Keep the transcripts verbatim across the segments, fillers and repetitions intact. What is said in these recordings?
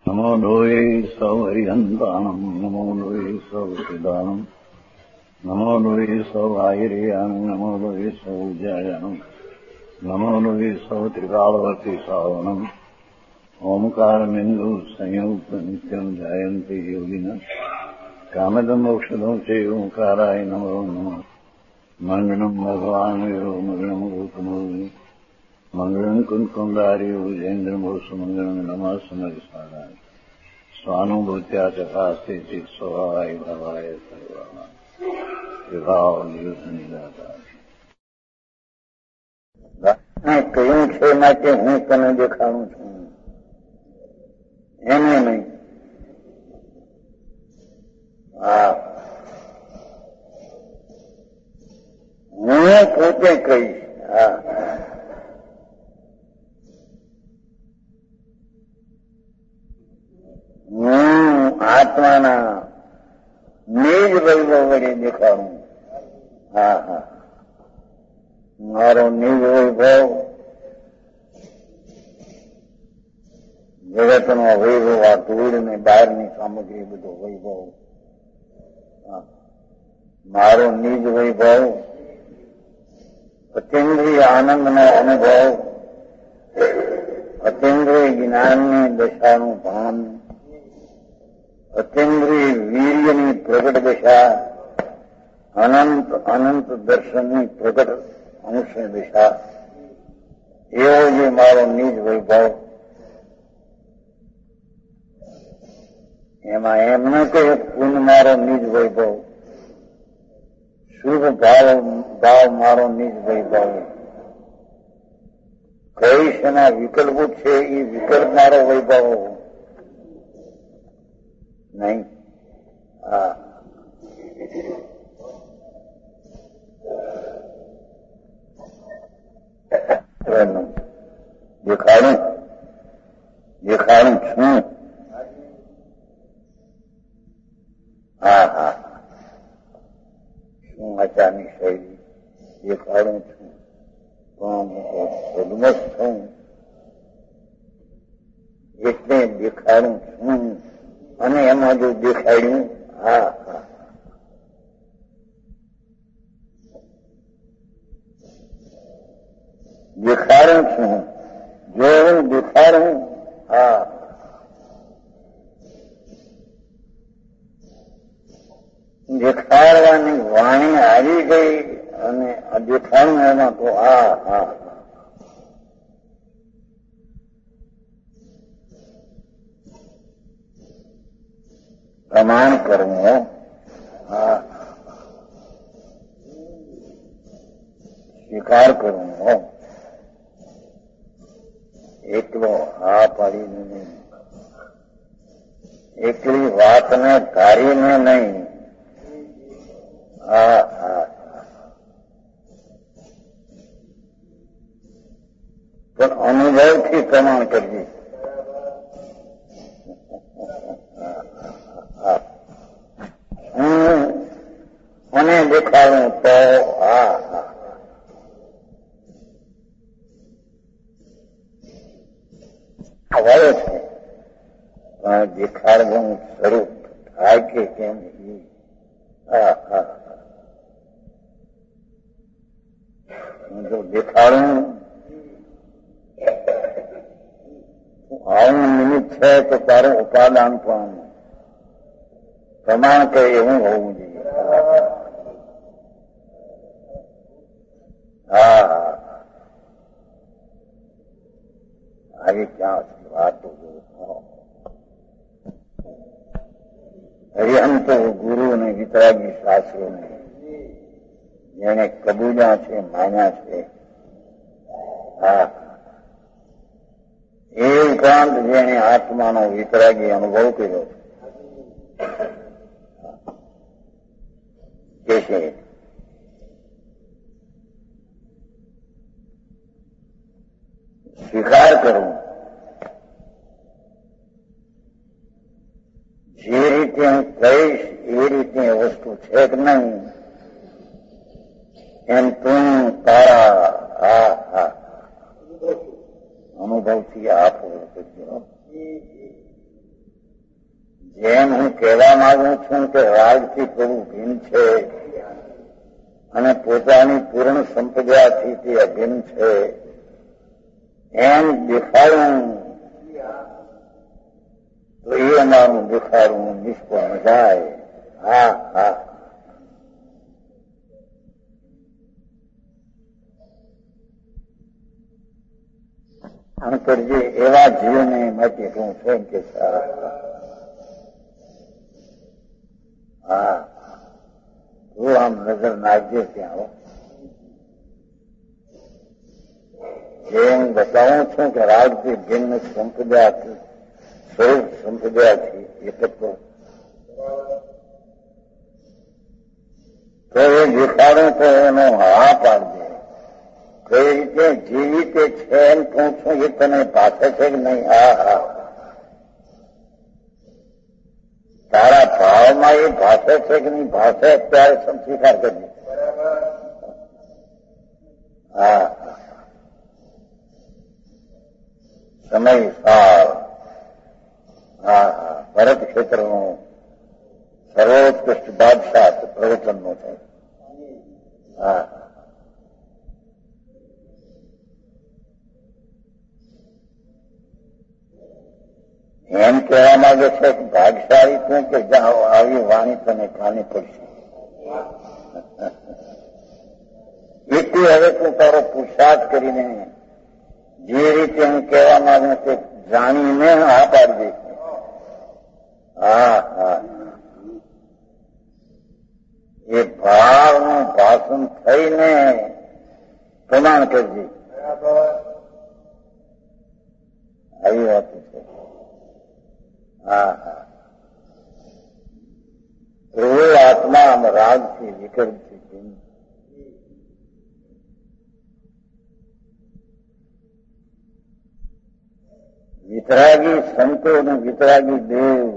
નમો લોહે સૌહરિહંતાણમ નમો લોહે સૌસિદાનમ નમો લોહે સૌઆયર્યાણમ નમો લોહે સૌજાયાણમ નમો લોહે સૌત્રિકાળવતી સાવણમ ઓમકારમિંદુ સંયુક્ત નિત્યમ જાયંતિ યોગિના કામદમ મોક્ષદમ છે ઓંકારાય નમો નમઃ મંગળમ ભગવાન વીરો મંગળમ ગૌતમોની મંગળમ કુંકુંડાર્યો જૈન્દ્રમોષ મંગળમ નમઃ સમરિસારાય સ્વાનુભૂત્યા ચકાસ્તે ચિત સ્વભાવાય ભાવાય સર્વાના વિભાવ નિદાતા કહ્યું છે માટે હું તને દેખાડું છું એને નહીં. હા, હું પોતે કહીશ. હા, હું આત્માના નિજ વૈભવ વડે દેખાડું. હા હા, મારો નિજ વૈભવ જગતનો વૈભવ, આ ધૂળ ને બહારની સામગ્રી બધો વૈભવ. મારો નિજ વૈભવ અતિન્દ્રિય આનંદનો અનુભવ, અતિન્દ્રિય જ્ઞાનની દશાનું ભાન, અતિન્દ્રિય વીર્યની પ્રગટ દશા, અનંત અનંત દર્શનની પ્રગટ અંશ દશા, એવો જે મારો નિજ વૈભવ. એમાં એમ ન કહે પૂર્ણ મારો નિજ વૈભવ, શુભ ભાવ ભાવ મારો નિજ વૈભવ. કઈશ એના વિકલ્પો છે એ વિકલ્પ મારો વૈભવ નહીં. હા, દેખાડું દેખાડું છું. હા હા, શું આચારની શૈલી દેખાડું છું, પણ સદમત છું એટલે દેખાડું છું. અને એમાં જો દેખાડ્યું. હા હા, દેખાડું છું, જો હું દેખાડું. હા, દેખાડવાની વાણી આવી ગઈ અને દેખાડું એમાં તો હા હા, પ્રમાણ કરવું. હા, સ્વીકાર કરવો. એકલો હા પાડીને નહીં, એકલી વાતને ધારીને નહીં. હા હા, પણ અનુભવથી પ્રમાણ કરજે. હું મને દેખાડું તો હા હા, વળે છે પણ દેખાડવું સ્વરૂપ થાય કે કેમ. હા હા, જો દેખાડું આવું નિમિત્ત છે તો તારું ઉપાદાન પણ પ્રમાણ કે એવું હોવું જોઈએ. હા હા, આવી ક્યાં વાતો હરિહંતો ગુરુ અને વિતરાગી શાસ્ત્રોને જેને કબૂલ્યા છે, માન્યા છે. હા, એ ઉપરાંત જેને આત્માનો વિતરાગી અનુભવ કર્યો છે છે સ્વીકાર કરવું. જે રીતે હું કહીશ એ રીતે વસ્તુ છે કે નહીં એમ તું તારા હા હા અનુભવથી આપો. જેમ હું કહેવા માંગુ છું કે રાગથી પ્રભુ ભિન્ન છે અને પોતાની પૂર્ણ સંપ્રદાયથી તે અભિન્ન છે, એમ દેખાડું તો એ અમારું દેખાડવું નિષ્ફળ જાય. હા હા અંતરજી એવા જીવને માટે હું છું કે હા તું આમ નજર નાખજે ત્યાં. જેમ બતાવું છું કે રાજથી ભિન્ન સંપ્રદાય સ્વરૂપ સંપ્રદાયથી એકત્વ તો એ દેખાડું તો એનો હા પાડજે. કઈ રીતે જે રીતે છે એમ કહું છું એ તને ભાષે છે કે નહીં? હા હા તારા ભાવમાં એ ભાષે છે કે નહીં ભાષે અત્યારે સ્વીકાર કરજે. હા સમય સાર હા હા ભરત ક્ષેત્રનું સર્વોત્કૃષ્ટ બાદશાહ પ્રવચનનો છે. હા એમ કહેવા માંગે છે કે ભાગશાળી તું કે જાઓ આવી વાણી તને કાને પડશે. એટલી હવે તું તારો પુરુષાર્થ કરીને જે રીતે હું કહેવા માંગુ તે જાણીને હા પાડી દે. હા હા એ ભાવનું ભાષણ થઈને પ્રમાણ કરજે. આવી વાત છે. હા હા પ્રભુ આત્મા આમ રાગથી વિકલ્પથી ભિન્ન. વિતરાગી સંતો અને વિતરાગી દેવ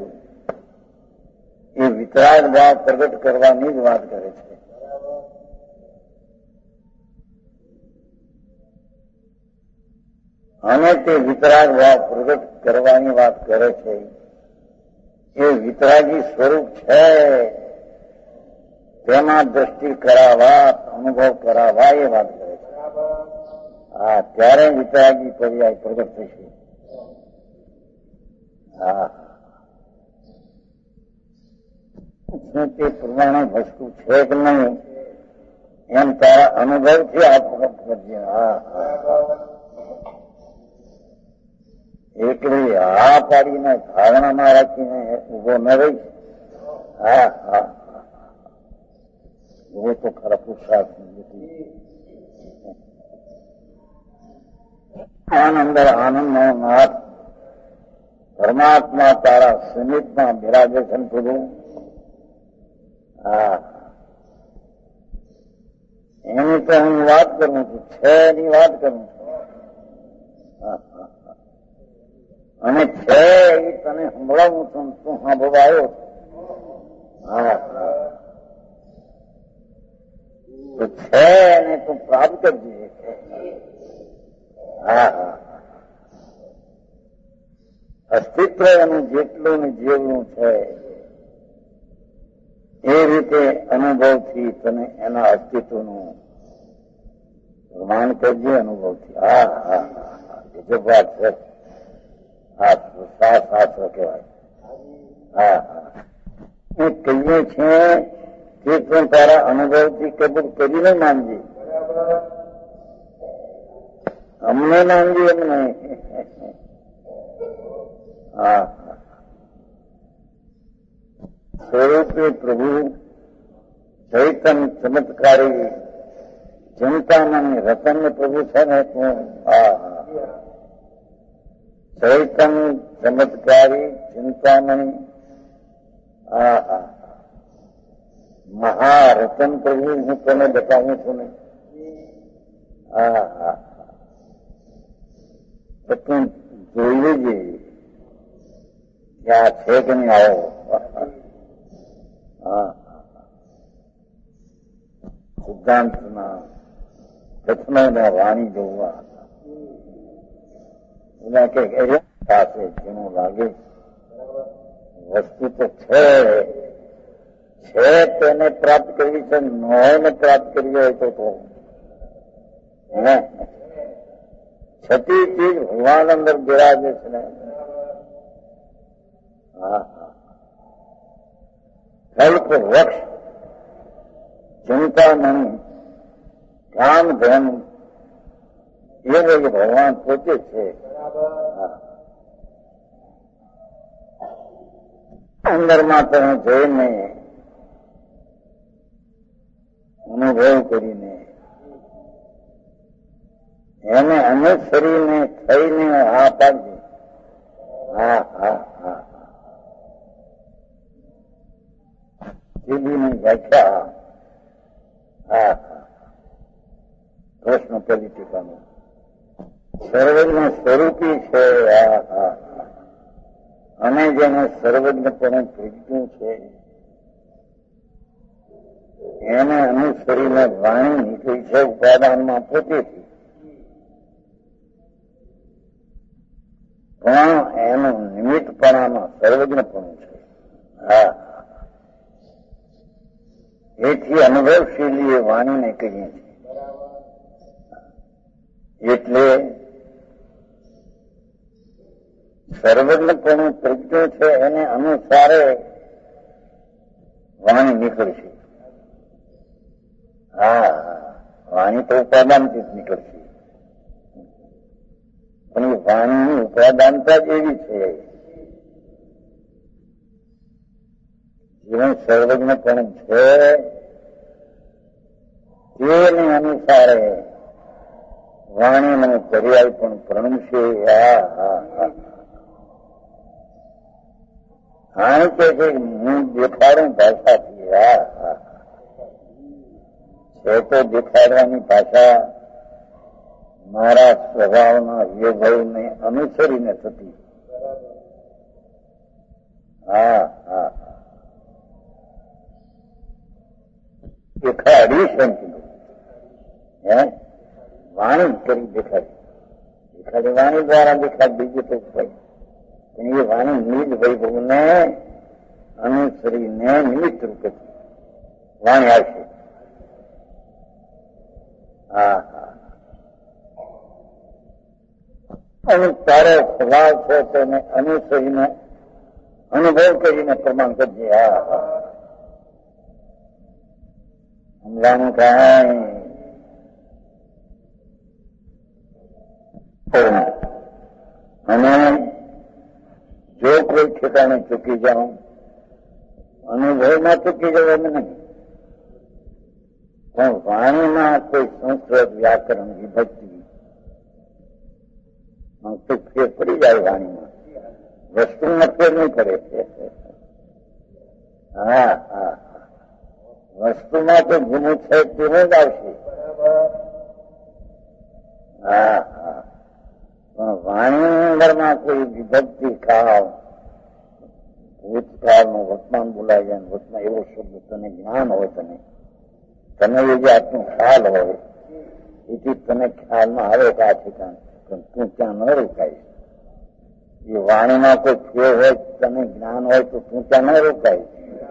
એ વિતરાગ ભાવ પ્રગટ કરવાની જ વાત કરે છે. અને તે વિતરાગ ભાવ પ્રગટ કરવાની વાત કરે છે. એ વિતરાગી સ્વરૂપ છે તેમાં દ્રષ્ટિ કરાવવા અનુભવ કરાવવા એ વાત કરે છે. હા ત્યારે વિતરાગી પર્યાય પ્રગટ થશે. હા શું તે પ્રમાણે વસ્તુ છે કે નહીં એમ તારા અનુભવથી આ પ્રગટ કરજે. હા એકલી હા પાડીને ધારણામાં રાખીને ઉભો ન રહી. હા હા એ તો ખરા પુરુષાર્થ નથી. આનંદ આનંદનો નાથ પરમાત્મા તારા સમિતમાં બિરાજે છે પ્રભુ. હા એની તો હું વાત કરું છું, છે એની વાત કરું છું. અને છે એ તને સંભળાવું છું, તું સાંભળવા આવ્યો. હા તો છે એને તું પ્રાપ્ત કરજે. હા હા અસ્તિત્વ એનું જેટલું ને જેવલું છે એ રીતે અનુભવથી તને એના અસ્તિત્વનું પ્રમાણ કરજે. અનુભવથી હા હા હા બીજો વાત છે. હા સાત શાસ્ત્ર કહેવાય. હા હા એ કહીએ છીએ કે તું તારા અનુભવથી કબૂલ કરીને માનજે. અમને માનજે એમ નહીં. હા સ્વરૂપે પ્રભુ ચૈતન્ય ચમત્કારી ચિંતામણી રતન પ્રભુ છે ને તું. હા ચૈતન્ય ચમત્કારી ચિંતામણી. હા હા મહારતન પ્રભુ હું તને બતાવું છું ને. હા હા તો તું જોઈ લેજે કે આ છે કે નહીં આવો. હા સિદ્ધાંતના કથનોના વાણી જોવા એના કંઈક એરિયા પાસે જેનું લાગે વસ્તુ તો છે છે તેને પ્રાપ્ત કરવી છે, ન હોય ને પ્રાપ્ત કરવી હોય તો તો હે છતી ચીજ ભગવાન અંદર બિરાજે છે ને. હા હા કલ્પ વૃક્ષ ચિંતામણી કામ ધન એ બધું ભગવાન પોતે છે. અંદરમાં તમે જોઈને અનુભવ કરીને એને અનુસરીને થઈને હા પાડજે. હા હા હા જીવીની વ્યાખ્યા. હા હા કૃષ્ણ પેલી ટીકાનું સર્વજ્ઞ સ્વરૂપી છે. હા હા અને જેને સર્વજ્ઞપણે પ્રજ્ઞું છે એને અનુસરીને વાણી નીકળી છે ઉપાદાનમાં પોતેથી, પણ એનું નિમિત્તપણામાં સર્વજ્ઞપણું છે. હા એથી અનુભવશીલી એ વાણીને કહીએ છીએ. એટલે સર્વજ્ઞપણું પ્રજ્ઞું છે એને અનુસારે વાણી નીકળશે. હા વાણી તો ઉપાદાનથી જ નીકળશે, પણ એ વાણીની ઉપાદાનતા જ એવી છે જેનું સર્વજ્ઞપણું છે તેને અનુસારે વાણીનું પર્યાય પણ પ્રણમશે. હા હા હા હા કે છે હું દેખાડું ભાષાથી. હા હા છે તો દેખાડવાની ભાષા મારા સ્વભાવના વ્યવહારને અનુસરીને થતી. હા હા દેખાડી સમજવું હે વાણી કરી દેખાડી દેખાડી વાણી દ્વારા દેખાડ બીજું તો ભાઈ પણ એ વાણી નિજ વૈભવને અનુસરીને નિમિત્ત રૂપે વાણી આવશે. હા હા અને તારો સ્વભાવ છે તેને અનુસરીને અનુભવ કરીને પ્રમાણ કરજે. હા હા સમજાણું કાંઈ અને જો કોઈ ઠેકાણે ચૂકી જાઉં અનુભવમાં ચૂકી જવાનું નહીં, પણ વાણીમાં કોઈ સંસ્કૃત વ્યાકરણ વિભક્તિ તો ફેર પડી જાય. વાણીમાં વસ્તુમાં ફેર નહીં પડે. હા હા વસ્તુમાં તો ગુનો છે તેનો જ આવશે. હા હા પણ વાણી અંદરમાં કોઈ વિભક્તિ કાળ ભૂતકાળનું વર્તમાન બોલાય જાય, વર્તમાન એવો શબ્દ તને જ્ઞાન હોય, તને તને એ જે આટલું ખ્યાલ હોય એથી તને ખ્યાલમાં આવે કે આ ઠેકાણ પણ તું ત્યાં ન રોકાય. એ વાણીમાં કોઈ ફેર હોય તને જ્ઞાન હોય તો તું ત્યાં ન રોકાય.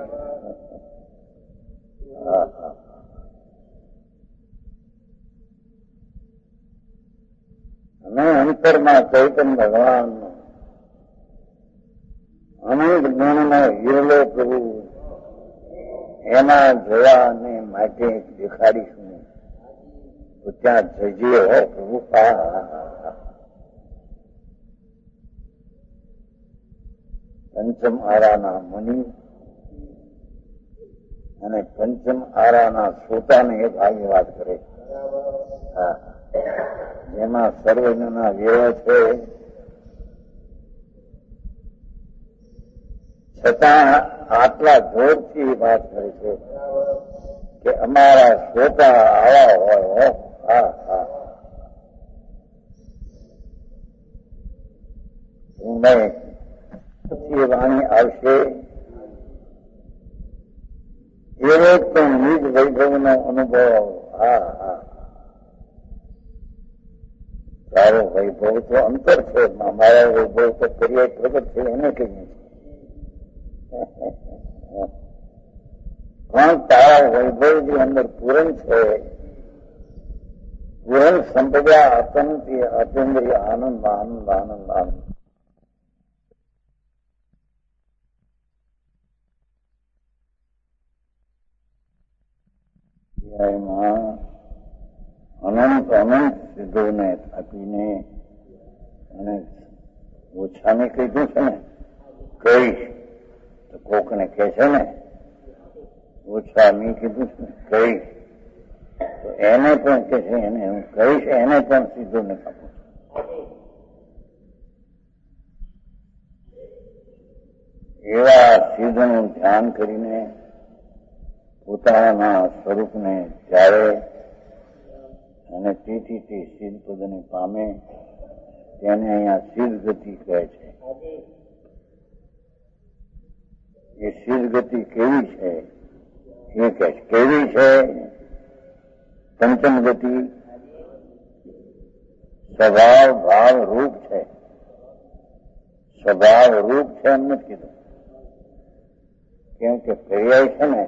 અને અંતરમાં ચૈતન્ય ભગવાન અનંત જ્ઞાનનો હિરલો પ્રભુ એના જોવાને માટે દેખાડીશું તો ત્યાં જજે હો પ્રભુ. પંચમ આરાના મુનિ અને પંચમ આરાના શ્રોતાને એક આવી વાત કરે. હા જેમાં સર્વજ્ઞના વ્યવ છે છતાં આટલા જોરથી વાત કરે છે કે અમારા શ્રોતા આવા હોય. હા હા નહીં વાણી આવશે એવો તો નિજ વૈભવનો અનુભવ. હા હા તારો વૈભવ તો અંતર છે, મારા વૈભવ તો પર્યાય પ્રગટ છે એને કહીએ છીએ. પણ તારા વૈભવની અંદર પૂરણ છે, પૂરણ સંપદા અતંત્ય અતેન્દ્રિય આનંદ આનંદ આનંદ આનંદ. અનંત અનંત સિદ્ધોને આપીને અને ઓછાને કીધું છે ને, કહીશ તો કોકને કહે છે ને ઓછા મી કીધું છે ને કહીશ તો એને પણ કે છે, એને હું કહીશ એને પણ સીધું ને આપું. એવા સિદ્ધનું ધ્યાન કરીને પોતાના સ્વરૂપને જાળે અને તેથી તે સિદ્ધ પદને પામે તેને અહીંયા સિદ્ધ ગતિ કહે છે. એ સિદ્ધ ગતિ કેવી છે એ કહે છે. કેવી છે? પંચમ ગતિ સ્વભાવ ભાવ રૂપ છે. સ્વભાવ રૂપ છે એમ નથી કીધું, કેમ કે પર્યાય છે ને,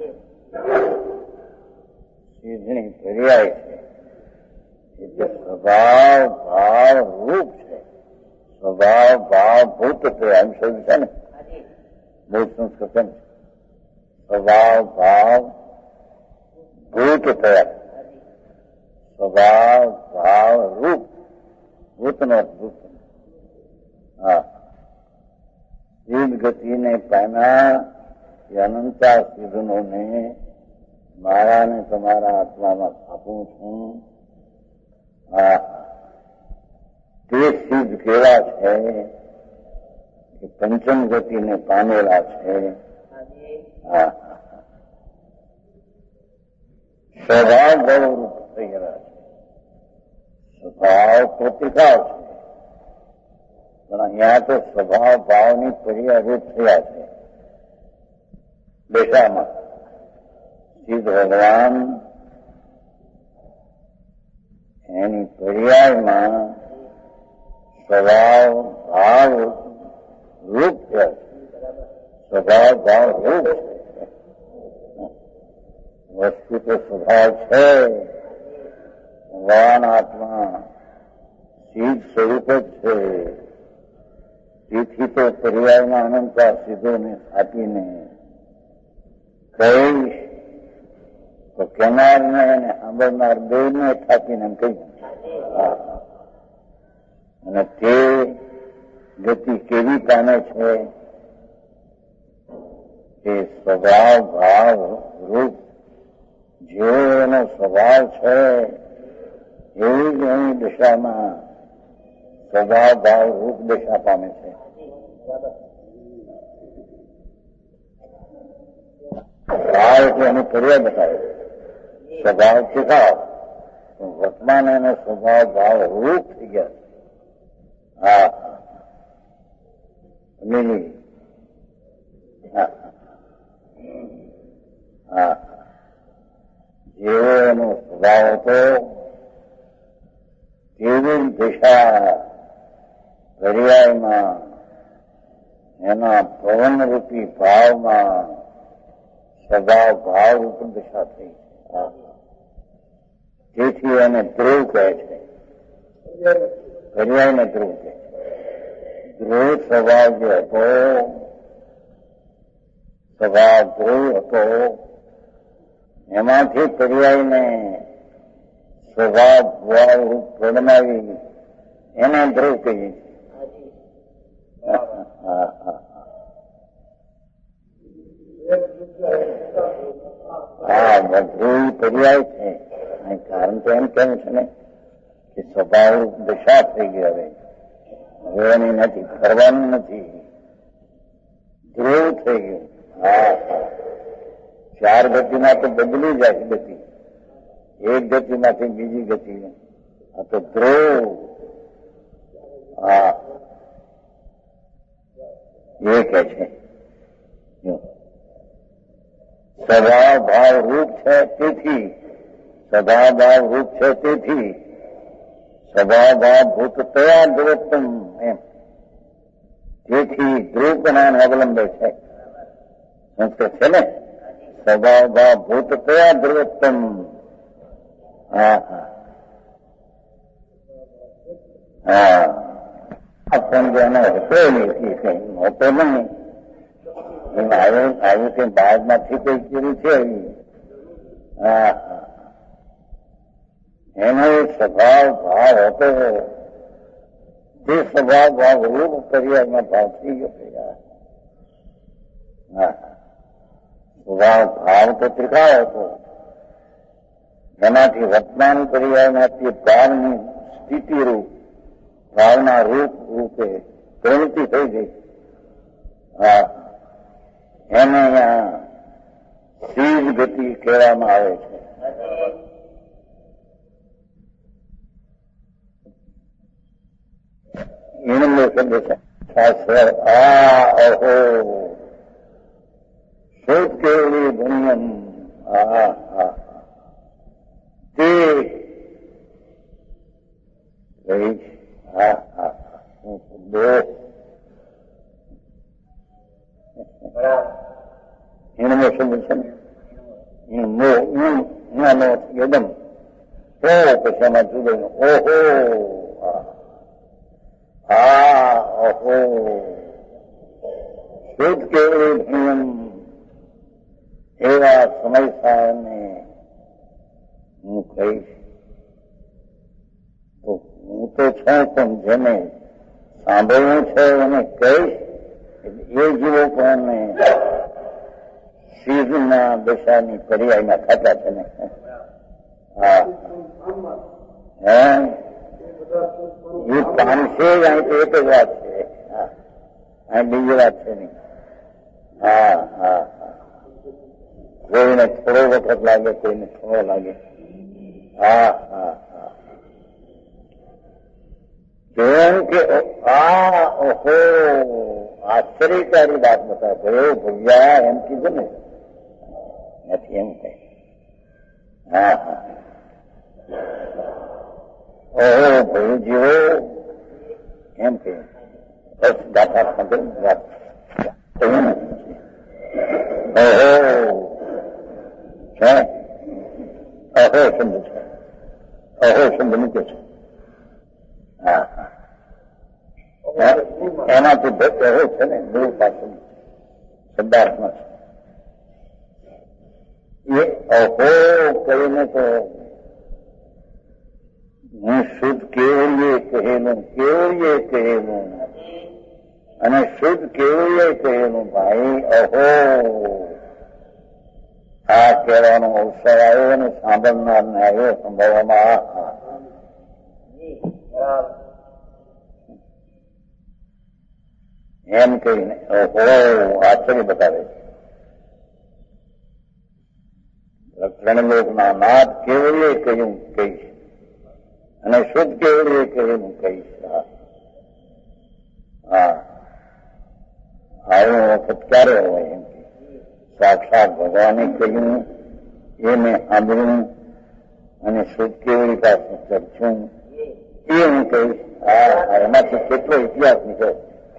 સિદ્ધની પર્યાય છે એટલે સ્વભાવ ભાવ રૂપ છે. સ્વભાવ ભાવ ભૂત એમ શબ્દ છે ને, બહુ સંસ્કૃત છે. સ્વભાવ ભાવ ભૂત થયા, સ્વભાવ ભાવ રૂપ ભૂતનો ભૂત. હા, સિદ્ધ ગતિને પામ્યા એ અનંતા સિદ્ધનોને મારા ને તમારા આત્મામાં આપું છું. હા, તે સિદ્ધ કેવા છે કે પંચમ ગતિને પામેલા છે. હા, સ્વભાવ બહુરૂપ થઈ ગયા છે. સ્વભાવ પ્રતિભાવ છે, પણ અહીંયા તો સ્વભાવ ભાવની પર્યારૂપ થયા છે. બેટામાં સિદ્ધ ભગવાન એની પર્યાયમાં સ્વભાવ ભાવ રૂપ છે. સ્વભાવ ભાવ રૂપ છે. વસ્તુ તો સ્વભાવ છે, ભગવાન આત્મા સિદ્ધ સ્વરૂપ જ છે. તેથી તો પર્યાયમાં અનંતા સિદ્ધોને આપીને કહીશ તો કેનારને અને સાંભળનાર બેને થાપીને એમ કહી. અને તે ગતિ કેવી પામે છે? એ સ્વભાવ ભાવ રૂપ જેવો એનો સ્વભાવ છે એવી જ એની દિશામાં સ્વભાવ ભાવ રૂપ દિશા પામે છે. ભાવ એટલે એનું પર્યાય બતાવે, સ્વભાવ શીખાવ. વર્તમાન એનો સ્વભાવ ભાવ રૂપ થઈ ગયા. હા, લીલી. હા, હા, જેવો એનો સ્વભાવ હતો તેવી દિશા પર્યાયમાં એના પવનરૂપી ભાવમાં સ્વભાવ ભાવ રૂપ દિશા થઈ. તેથી એને ધ્રુવ કહે છે. પર્યાયને ધ્રુવ કહે છે. ધ્રુવ સ્વભાવ જે હતો, સ્વભાવ ધ્રુવ હતો, એમાંથી પર્યાયને સ્વભાવ ભાવ રૂપ બનાવી એને ધ્રુવ કહીએ છીએ. હા, બધું પર્યાય છે. કારણ તો એમ કેમ છે ને કે સ્વભાવ દશા થઈ ગઈ. હવે હવે એની નથી, કરવાનું નથી, ધ્રુવ થઈ ગયું. હા, ચાર ગતિમાં તો બદલી જાય ગતિ, એક ગતિમાંથી બીજી ગતિ. આ તો ધ્રુવ. હા, એ કે છે સ્વભાવ ભાવ રૂપ છે. તેથી સ્વભાવ ભાવ રૂપ છે. તેથી સ્વભાવ ભાવ ભૂત તયા ધ્રુવત્તમ એમ. તેથી ધ્રુવપણાને અવલંબે છે. હું તો છે ને સ્વભાવ ભાવ ભૂત કયા ધ્રુવોત્તમ. હા હા હા આપણ જેને હતો નહીં કઈ હોતો નહીં એને આવ્યું આવ્યું કે બહારમાંથી કોઈ કર્યું છે. હા હા એનો સ્વભાવ ભાવ હતો જે સ્વભાવ ભાવ રૂપ કર્યામાં ભાવ થઈ ગયો. હા સ્વભાવ ભાવ તો ત્રિકાળ હતો એનાથી વર્તમાન કર્યામાંથી ભાવની સ્થિતિ રૂપ ભાવના રૂપ રૂપે પ્રવૃત્તિ થઈ ગઈ. હા એને અહીંયા સીજ ગતિ કહેવામાં આવે છે. એનો શબ્દ છે શાસ્ત્ર. આ અહો શોધ કેવલી પુણ્યમ. હા હા તે હા હા દો એનો શબ્દ છે ને મો નાનો યદમ તો પછી એમાં જુદો ઓહો હા ઓહો શુદ્ધ કેવળી ભયમ એવા સમયસારને હું કહીશ. તો હું તો છું પણ જેને સાંભળવું છે એને કહીશ. એ જીવોને સીધના દશાની પર્યાયના ખાતા છે ને. હા હે એ પામશે અહીં તો એક જ વાત છે. હા અહીં બીજી વાત છે નહીં. હા હા હા કોઈને થોડો વખત લાગે કોઈને થોડો લાગે. હા હા હા કેમ કે આ ઓહો આશ્ચર્યકારી વાત બતા ગયો ભૈયા એમ કીધું ને નથી એમ કઈ. હા હા ઓહો ભાઈ જીવો એમ કે બસ દાખલા ખબર વાત ઓહો છે અહો શબ્દ છે. અહો શબ્દ મૂકે છે. હા હા એનાથી ભક્ત અહો છે ને મૂળ પાસે શબ્દાર્થમાં છે. એ અહો કરીને તો હું શુદ્ધ કેવળીએ કહેલું કેવળીએ કહેલું અને શુદ્ધ કેવળીએ કહેલું ભાઈ અહો આ કહેવાનો અવસર આવ્યો અને સાંભળનારને આવ્યો સંભળવામાં. એમ કહીને ઓહો આશ્ચર્ય બતાવે છે. ત્રણ લોકના નાથ કેવળીએ કહ્યું કહીશ અને શુદ્ધ કેવળીએ કહ્યું કહીશ. હા આવો વખત ક્યારે હોય એમ સાક્ષાત ભગવાને કહ્યું એ મેં સાંભળ્યું અને શુદ્ધ કેવળી પાસે ચર્ચું એ હું કહીશ. હા એમાંથી કેટલો ઇતિહાસ નીકળે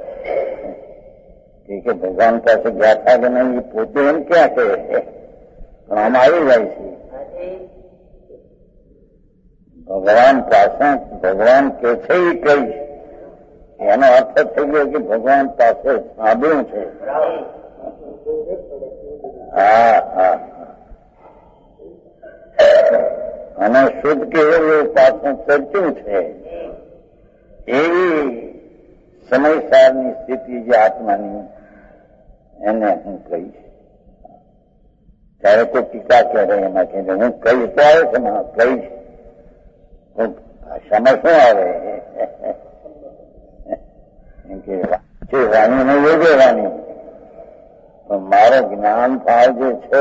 કે ભગવાન પાસે ગયા હતા કે નહીં એ પોતે એમ ક્યાં કહે પણ આમ આવી જાય છે. ભગવાન પાસે ભગવાન કે છે એ કહીશ એનો અર્થ થઈ ગયો કે ભગવાન પાસે સાંભળ્યું છે. હા હા અને શુદ્ધ કેવળ પાસે ચર્ચ્યું છે. એવી સમયસારની સ્થિતિ જે આત્માની એને હું કહીશ. ત્યારે કોઈ ટીકા કરે એમાં કે હું કહીશ તો આવે છે ને કહીશ ભાષામાં શું આવે એમ કે વાણી ને યોગ્ય વાણી પણ મારો જ્ઞાન ભાવ જે છે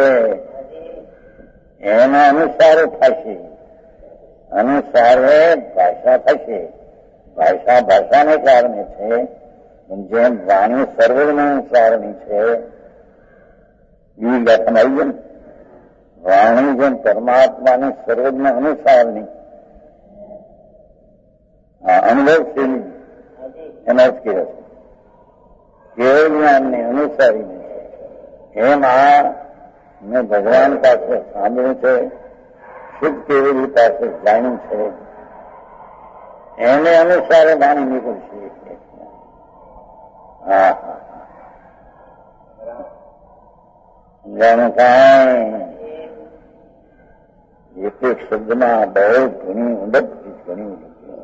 એના અનુસારે થશે. અનુસારે ભાષા થશે. ભાષા ભાષાને કારણે છે જેમ વાણી સર્વના અનુસારની છે એ લખન આવી ને વાણી જેમ પરમાત્માની સર્વજ્ઞ અનુસારની અનુભવશીલ એનો અર્થ કર્યો છે. કેવળ જ્ઞાનને અનુસારીને એમ આ મેં ભગવાન પાસે સાંભળ્યું છે, શુદ્ધ કેવડી પાસે જાણ્યું છે, એને અનુસારે વાણી નીકળશે. હા હા સમજાણું કાંઈ એક એક શબ્દમાં બહુ ઘણી ઊંડપ ઘણી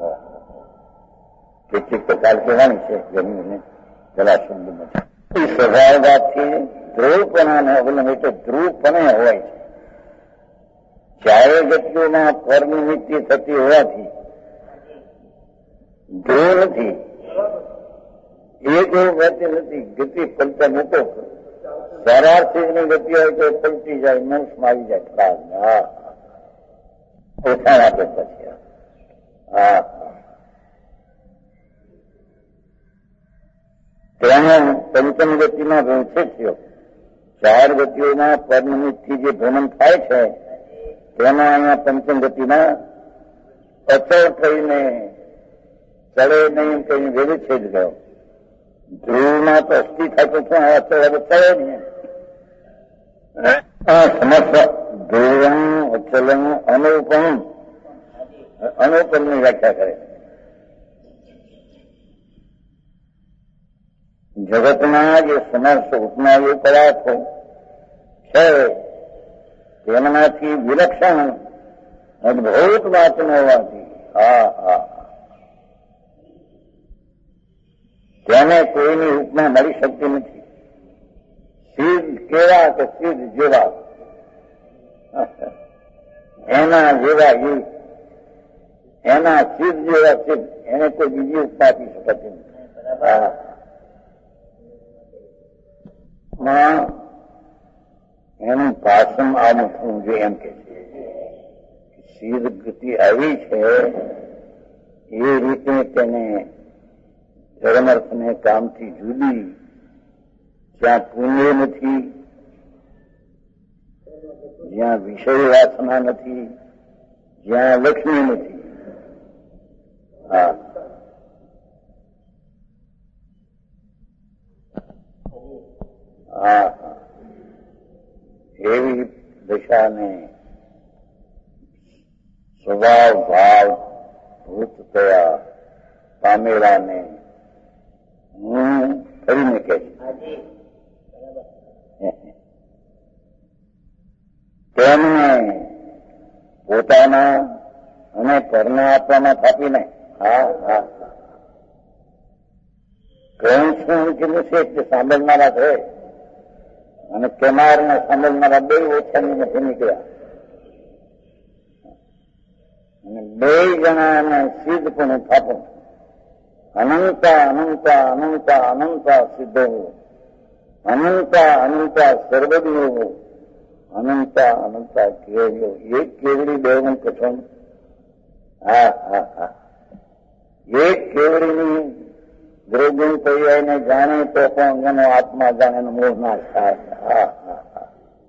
કેટલીક પ્રકાર કહેવાની છે ઘણી પેલા શબ્દમાં સ્વભાવવાથી ધ્રુવપણાને અવલંબ એટલે ધ્રુવપણે હોય છે. ચારે ગતિઓમાં પરનિમિત્તિ થતી હોવાથી ધ્રુવ નથી, એક એવું ગતિ નથી. ગતિ પલટા મૂકો, શરારથી ગતિ હોય તો પલટી જાય, નંશમાં આવી જાય ખરાબ. હા ઓછાણ આપે પછી. હા તેનો પંચમ ગતિમાં ભ્રંશિત થયો. ચાર ગતિઓમાં પરનિમિત્તથી જે ભ્રમણ થાય છે તેમાં અહીંયા પંચમ ગતિમાં અચળ થઈને ચડે નહીં કઈ વેલુછેદ ગયો. ધ્રુવમાં તો અસ્થિ થતું શું અચળ હવે ચડે નહીં. સમસ્ત ધ્રુવમ અચલમ અનુપમ અનુપમની વ્યાખ્યા કરે. જગતના જે સમસ્ત ઉપનાવી પદાર્થો છે તેમનાથી વિલક્ષણ અદભુત વાત ન હોવાથી હા હા તેને કોઈની ઉપમા મળી શકતી નથી. સિદ્ધ કેવા કે સિદ્ધ જેવા એના જેવા એ એના સિદ્ધ જેવા સિદ્ધ એને કોઈ બીજી ઉપમા આપી શકતી નથી. એનું ભાષણ આમ થવું જોઈએ એમ કે છે. સિદ્ધ ગતિ આવી છે એ રીતે તેને ધર્મર્થને કામથી જુદી, જ્યાં પુણ્ય નથી, જ્યાં વિષય વાસના નથી, જ્યાં લક્ષ્મી નથી. હા હા એવી દશાને સ્વભાવ ભાવ ભૂત થયા પામેલાને હું કરીને કહે તેમને પોતાના અને ઘરના આપવામાં થાપીને હા હા કહું છું કીધું છે કે સાંભળનારા છે અને કેનારને સાંભળનારા બે ઓછાની નથી નીકળ્યા અને બે જણાને સિદ્ધપણું થાપું. અનંતા અનંતા અનંતા અનંતા સિદ્ધો, અનંતા અનંતા સર્વજ્ઞો, અનંતા અનંતા કેવડ્યો. એક કેવડી બેવું કથન. હા હા હા એક કેવડીની દ્રવ્ય પર્યાયને જાણે તો પણ એનો આત્મા જાણે એનો મોહ નાશ થાય. હા હા હા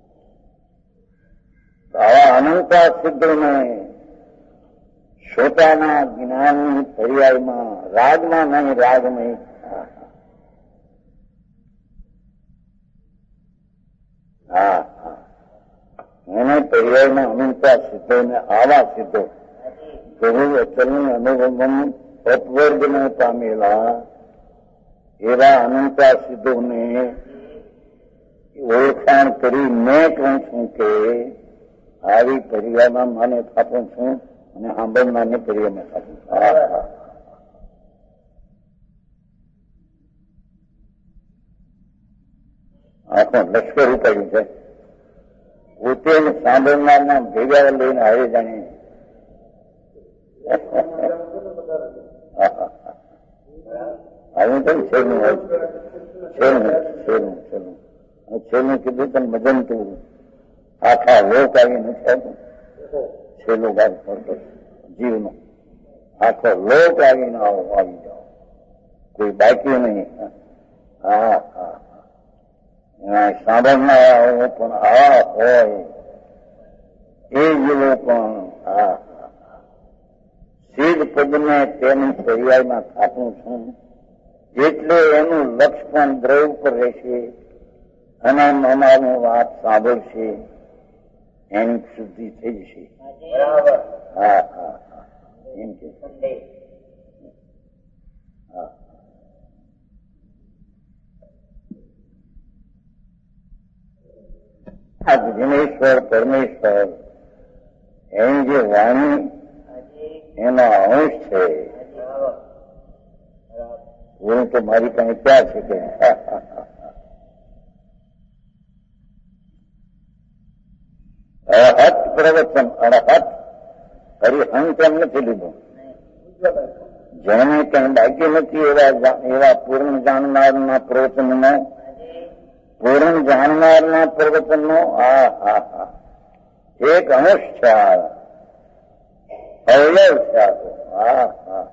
આવા અનંતા સિદ્ધોને શ્રોતાના જ્ઞાનની પર્યાયમાં રાગમાં નહીં રાગમય હા હા એને પર્યાયમાં અનંતા સિદ્ધોને આવા સિદ્ધો ગુરુ અચલની અનુભવમ અપવર્ગને પામેલા એવા અનંતા સિદ્ધોને ઓળખાણ કરી મેં કહું છું કે આવી પર્યાયમાં મને થાપું છું અને સાંભળનારને પર્યાયમાં થાપું છું. આખો લશ્કર ઉપાડ્યું છે પોતે સાંભળનારના ભેગા લઈને આવે જાણે. આવું તો છેલ્લું હોય છેલ્લું છેલ્લું છેલ્લું છેલ્લું કીધું પણ મજન તું આખા લોક આવી નથી આવતું. છેલ્લું ભાગ પડતો જીવનો આખો લોક આવીને આવો આવી જાઓ, કોઈ બાકી નહીં. હા હા સાંભળનારા પણ આવા હોય એ જેવો પણ હા સિદ્ધ પદને તેની પર્યાયમાં થાપું છું એટલે એનું લક્ષ પણ દ્રવ્ય પર રહેશે અને અમારું વાત સાંભળશે એની શુદ્ધિ થઈ જશે. હા હા હા એમ કે હા આ જિનેશ્વર પરમેશ્વર એની જે વાણી એનો અંશ છે. હું તો મારી પાસે ક્યાં છે કે અરહત પ્રવચન અરહત હરિહંત એમ નથી લીધું. જેને કઈ બાકી નથી એવા એવા પૂર્ણ જાણનારના પ્રવચનનો પૂર્ણ જાણનારના પ્રવચનનો આ હા હા એક અંશ છે. અવયવ છે. હા હા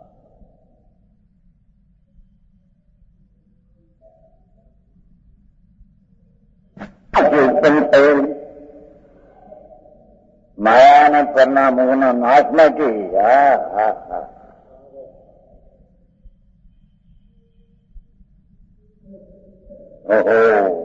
ઉત્પન્ન થયેલ માયાના પરના મોહના નાશ માટે. હા હા હા ઓહો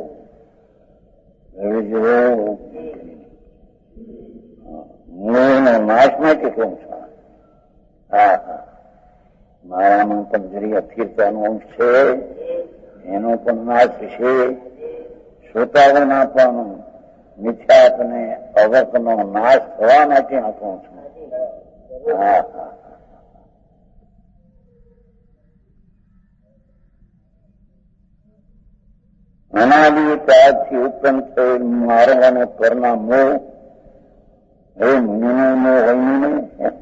મોહના નાશ માટે શું છે? હા હા માયામાં પણ જરી અસ્થિરતાનો અંશ છે, એનો પણ નાશ છે. શ્રોતાઓના પણ મિથ્યાત અને અવર્તનો નાશ થવા માટે આપું છું. હા હા અનાદિ ત્યાગથી ઉત્પન્ન થયેલ મારો અને પરના મોહ એ મુનિનો મોહ હોય નહીં.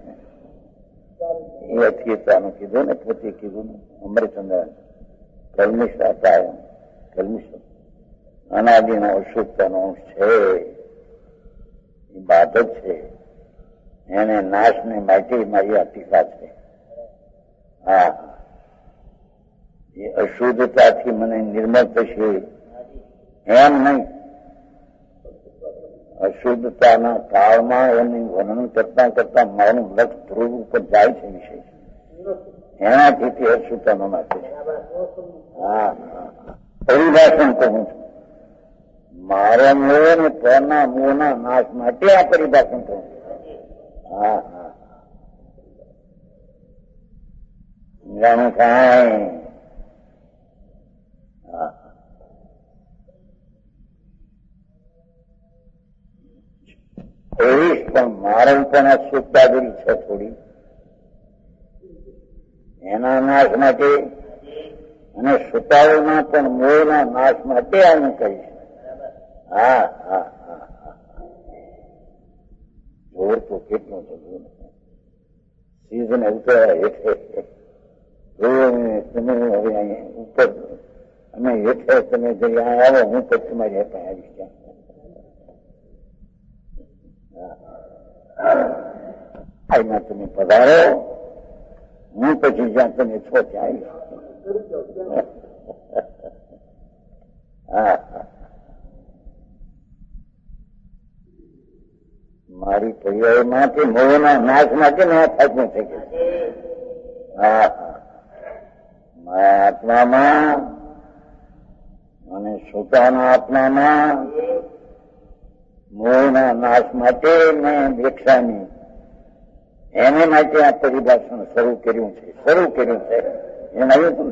એ અસ્થિરતાનું કીધું ને પોતે કીધું ને અમૃતચંદ્ર કલમિશ હતા કલમિશ અનાદિનો અશુદ્ધનો અંશ છે. એ બાધક છે. એને નાશને માટે મારી આ ટીકા છે. હા એ અશુદ્ધતાથી મને નિર્મળ થશે એમ નહીં. અશુદ્ધતાના કાળમાં એનું વર્ણન કરતા કરતા મારું લક્ષ ધ્રુવ ઉપર જાય છે વિષય એનાથી તે અશુદ્ધતાનો નાશ છે. હા પરિભાષણ કહું છું. મારા મોહ ને પરના મોહના નાશ માટે આ પરિભાષણ કહું છું. હા હા જાણું કાંઈ એવી પણ મારે પણ અશુદ્ધાગરી છે થોડી. એના નાશ માટે અને શ્રોતાઓના પણ મોહના નાશ માટે આનું કહીશ. હા હા હા હા જોર તો કેટલું છે. સિઝન ઉતરાય હેઠે તમે હવે અહીંયા ઉપર અમે હેઠે તમે જઈ અહીંયા આવો હું પછી તમારી હેઠે આવીશ. ત્યાં એમાં તમે પધારો હું પછી જ્યાં તમે છો ત્યાં આવીશ. હા મારી પર્યાયમાંથી મોહના નાશ માટે મેં થાક્યું થઈ ગયું. હા મારા આત્મામાં અને શ્રોતાના આત્મામાં મોહના નાશ માટે મેં ભિક્ષાની એને માટે આ પરિભાષણ શરૂ કર્યું છે. શરૂ કર્યું છે એને આવ્યું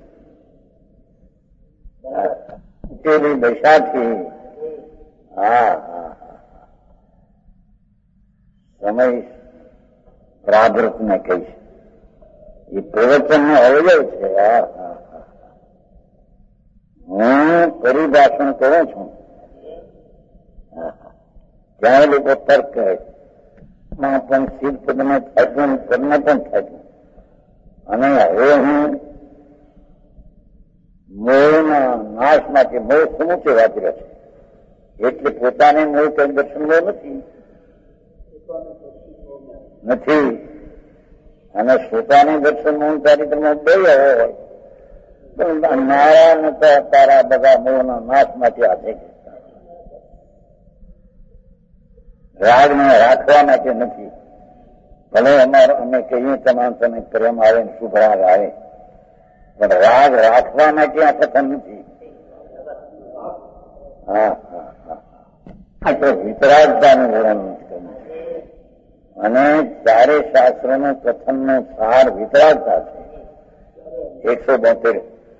હતું ને દશાથી. હા હા સમય પ્રાભૃત ને કહીશ. એ પ્રવચન નો અવયવ છે. હા હા હું પરિભાષણ કરું છું. ત્યાં લોકો તર્ક કહે માં પણ સિદ્ધ પદને થાક્યું પદને પણ થાક્યું. અને હવે હું મોહના નાશ માટે મોહ સમૂચે વાપર્યો છે. એટલે પોતાને મોહ કઈ દર્શન મોહ નથી નથી અને શ્રોતાને દર્શન મોહ ચારિત્રમાં બે હોય પણ મારા ને તો તારા બધા મોહના નાશ માટે આ થઈ ગયા. રાગને રાખવા માટે નથી. ભલે અમારો અમે કહીએ તમામ સમય પ્રેમ આવે ને શુભ રાગ આવે પણ રાગ રાખવા માટે આ કથન નથી. હા હા હા આ તો વિતરાગતાનું વર્ણન કર્યું છે અને ચારે શાસ્ત્રોનો પ્રથમનો સાર વિતરાગતા છે. એકસો બોતેર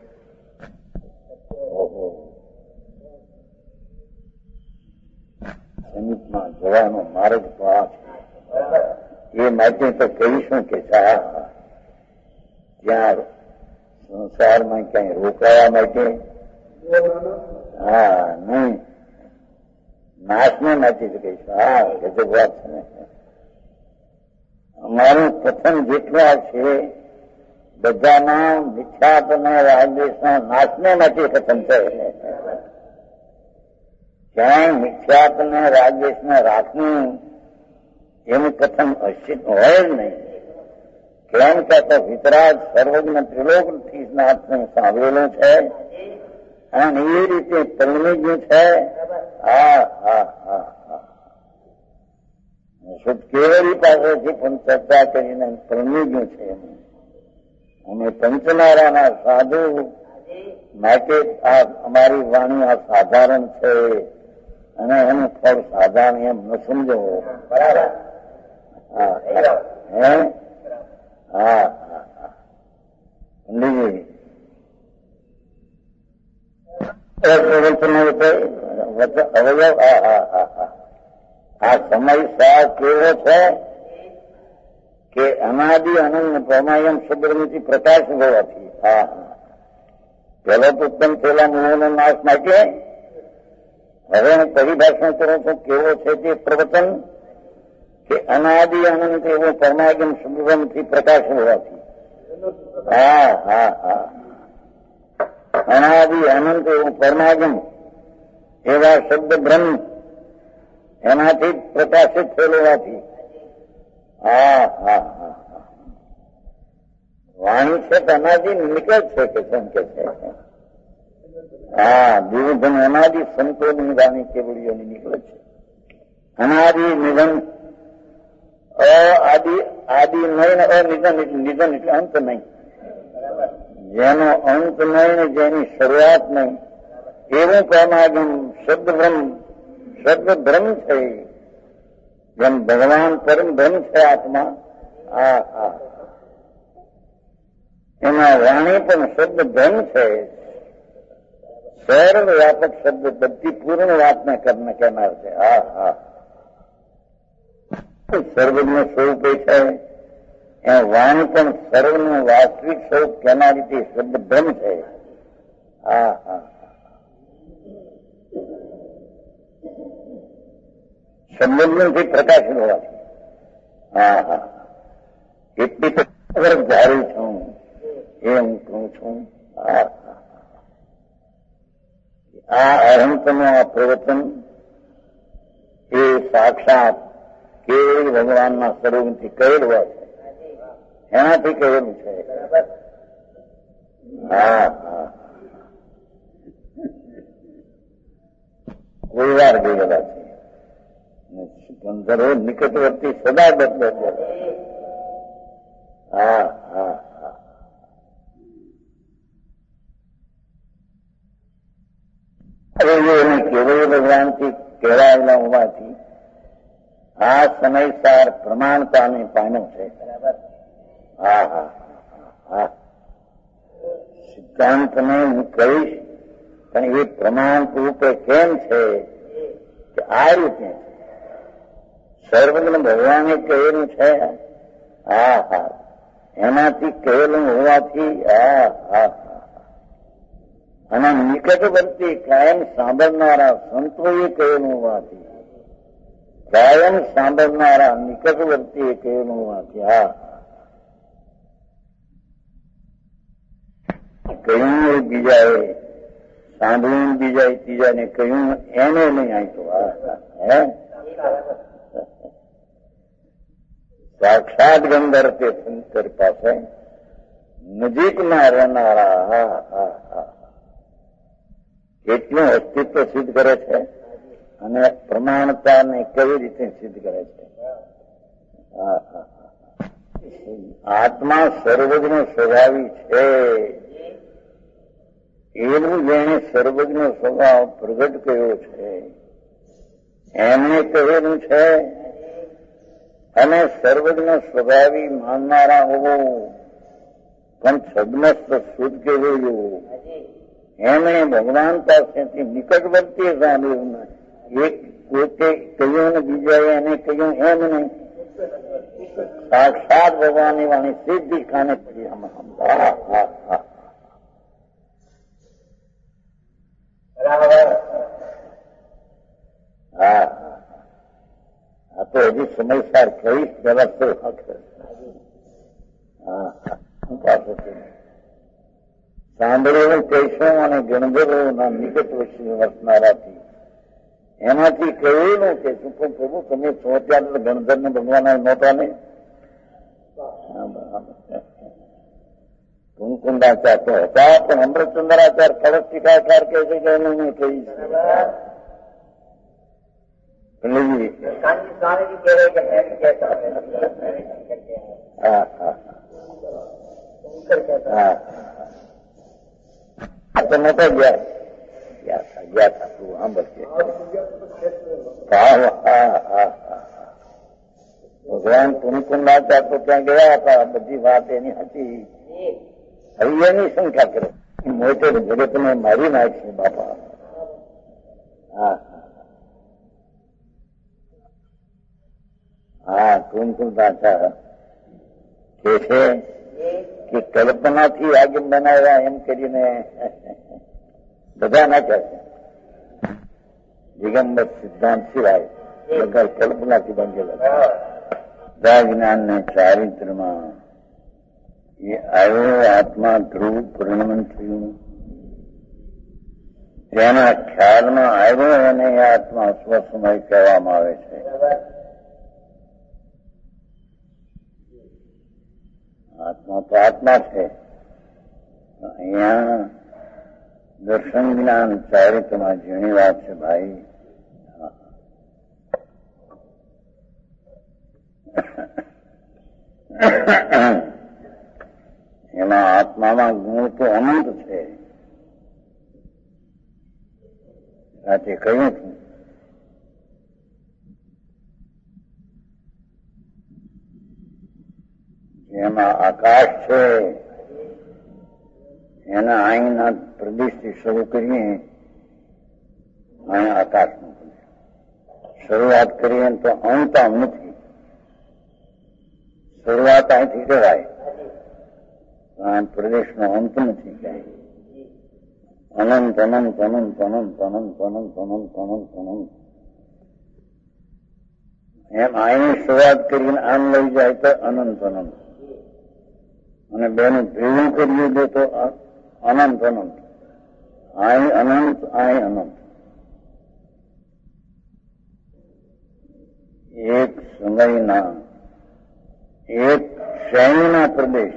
સમિતમાં જવાનો માર્ગ તો આ છે. એ માટે તો કહીશું કે ત્યાં સંસારમાં ક્યાંય રોકાવા માટે હા નહીં, નાશને માટે જ કહીશું. હા ગજબ વાત છે ને. અમારું પ્રથમ જેટલું આ છે બધાના મિથ્યાત્વના રાગદ્વેષના નાશને માટે કથન છે. ક્યાંય મિથ્યાત્વને રાગદ્વેષને રાખવું એનું કથન અશ્ચિત હોય જ નહીં. કેમ કે તો વિતરાગ સર્વજ્ઞ ત્રિલોકથી નાથને સાંભળેલું છે અને એ રીતે પલવી ગયું છે. હા હા હા હા શુદ્ધ કેવળી પાસેથી પણ ચર્ચા કરીને પલવી ગયું છે. અને પંચનારાના સાધુ માટે આ અમારી વાણી આ સાધારણ છે અને એનું ફળ સાધારણ એમ ન સમજો. બરાબર હા હે હા હા હા પંડિતજી અવયવ હા હા હા હા આ સમય સાર કેવો છે કે અનાદિ અનંત પ્રમાયમ શબ્દથી પ્રકાશ હોવાથી. હા હા પહેલો તો ઉત્પન્ન થયેલા મૂળોનો નાશ માટે હવે હું પરિભાષણ કરું છું કેવો છે તે પ્રવચન કે અનાદિ અનંત એવો પરમાગમ શબ્દથી પ્રકાશ હોવાથી. હા હા હા અનાદિ અનંત એવું પરમાગમ એવા શબ્દ બ્રહ્મ એનાથી પ્રકાશિત થયેલો હોવાથી. હા હા હા વાણી છે તો અનાદિ નિકળ છે કે કેમ કે છે. હા દિવધન અનાદિ સંતોની વાણી કેવડીઓની નીકળે છે. અનાદિ નિધન આદિ આદિ નહીં અનિધન નિધન એટલે અંત નહીં. જેનો અંત નહીં જેની શરૂઆત નહીં એવું પરમાગમ શબ્દ બ્રહ્મ શબ્દ બ્રહ્મ છે. જેમ ભગવાન પરમ બ્રહ્મ છે આત્મા. હા હા એમાં વાણી પણ શબ્દ બ્રહ્મ છે. સર્વ વ્યાપક શબ્દ બધી પૂર્ણ વાતને કરને કહેનાર છે. હા હા સર્વનું સ્વરૂપ છે એ વાણી પણ સર્વનું વાસ્તવિક સ્વરૂપ કહેનારી તે શબ્દ બ્રહ્મ છે. હા હા શબ્દથી પ્રકાશિત હોવાથી. હા હા એટલી તો ધારું છું એ હું કહું છું. હા આ અહંતનું આ પ્રવચન એ સાક્ષાત કેવળ ભગવાનના સ્વરૂપથી કહેલું હોય છે એનાથી કહેલું છે. હા હા કોઈ વાર ગયેલા છે ગંધર્વો નિકટવર્તી સદા બદલે. હા હા હા હવે એને કેવળ ભગવાનથી કહેવાયેલા હોવાથી આ સમયસાર પ્રમાણતાને પામ્યો છે. હા હા હા સિદ્ધાંતને હું કહીશ પણ એ પ્રમાણ રૂપે કેમ છે કે આ રીતે સર્વજ્ઞ ભગવાને કહેલું છે. હા હા એનાથી કહેલું હોવાથી. હા હા અને નિકટવર્તી કાયમ સાંભળનારા સંતોએ કહેલું હોવાથી. કાયમ સાંભળનારા નિકટવર્તીએ કહેલું હોવાથી. હા કહ્યું બીજાએ સાંભળ્યું બીજાએ ત્રીજાને કહ્યું એને નહીં આયતો. હે સાક્ષાત ગંધર્વ તે શંકર પાસે નજીકમાં રહેનારા. હા હા હા કેટલું અસ્તિત્વ સિદ્ધ કરે છે અને પ્રમાણતાને કઈ રીતે સિદ્ધ કરે છે. હા હા આત્મા સર્વજ્ઞ સ્વભાવી છે એવું જેણે સર્વજ્ઞ સ્વભાવ પ્રગટ કર્યો છે એમણે કહેલું છે. અને સર્વજ્ઞ સ્વભાવી માનનારા હોવો પણ સદમસ્ત શુદ્ધ કહેવું એમણે ભગવાન પાસેથી નિકટવર્તી સાંભળ્યું. એક પોતે કહ્યું ને બીજાએ એને કહ્યું એમ નહીં. સાક્ષાત ભગવાનની વાણી સીધી કાને પડી. હા હા હા હા આ તો હજી સમયસાર કહીશ જરા તો હા સાંભળેલું કહીશું અને ગણધર્વોના નિકટ વચ્ચે વર્તનારાથી એમાંથી કહેલું કે શું પણ પ્રભુ તમે છો ત્યારે તો ગણધર ને ભગવાન નહોતા ને. કુંકુંડાચાર તો હતા પણ અમૃતચંદ્રાચાર કળશ ટીકાચાર કહે છે કે એનું મેં કહી હા હા હા આ તો નતા ગયા ગયા હતા ગયા હતા તું સાંભળશે. ભગવાન કુંકુંડાચાર તો ત્યાં ગયા હતા. બધી વાત એની હતી. હવે એની સંખ્યા કરો મોટે જગતને મારી નાખશે બાપા. હા હા કુંકુંડાચાર કે છે કે કલ્પનાથી આગે બનાવ્યા એમ કરીને બધા ના કહે છે. દિગંબર સિદ્ધાંત સિવાય બધા કલ્પનાથી બાંધેલા જ્ઞાન ને ચારિત્રમાં એ આવ્યો આત્મા ધ્રુવ પરિણમન થયું. જેના ખ્યાલમાં આવ્યો અને એ આત્મા સ્વસમય કહેવામાં આવે છે. આત્મા તો આત્મા છે. અહીંયા દર્શન જ્ઞાન ચારિત્રમાં ઝીણી વાત છે ભાઈ. એમાં આત્મામાં ગુણ તો અનંત છે. સાથે કહ્યું છું જેમાં આકાશ છે એના અહીંના પ્રદેશથી શરૂ કરીએ. અહીંયા આકાશનું શરૂઆત કરીએ તો અંત આમ નથી. શરૂઆત અહીંથી કહેવાય પ્રદેશનો અંત નથી ક્યાંય. અનંત અનંત અનંત અનંત અનંત અનંત અનંત અનંત અનંત એમ અહીંની શરૂઆત કરીને આમ લઈ જાય તો અનંત અનંત અને બેનું ભેગું કરીએ દે તો અનંત અનંત. અહીં અનંત અહીં અનંત. એક સમયના એક શ્રેણીના પ્રદેશ